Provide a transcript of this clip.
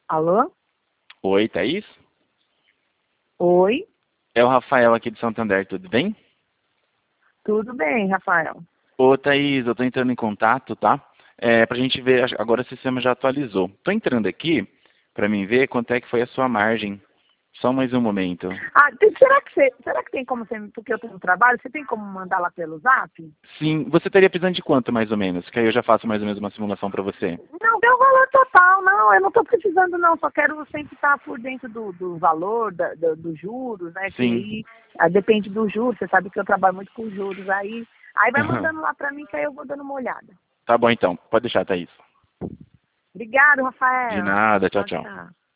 Alô? Oi, Thaís? Oi? É o Rafael aqui de Santander, tudo bem? Tudo bem, Rafael? Ô, Thaís, eu tô entrando em contato, tá? Pra gente ver, agora o sistema já atualizou. Tô entrando aqui pra mim ver quanto é que foi a sua margem. Só mais um momento. Será que tem como você, porque eu tenho um trabalho, você tem como mandar lá pelo Zap? Sim, você estaria precisando de quanto mais ou menos? Que aí eu já faço mais ou menos uma simulação pra você. Não, tem o valor total, não, eu não estou precisando não, só quero sempre estar por dentro do valor, dos juros, né, que Sim. aí depende do juros, você sabe que eu trabalho muito com juros, aí vai mandando lá para mim que aí eu vou dando uma olhada. Tá bom então, pode deixar, Thaís. Obrigado, De Rafael. nada, tchau, Tchau, tchau. tchau.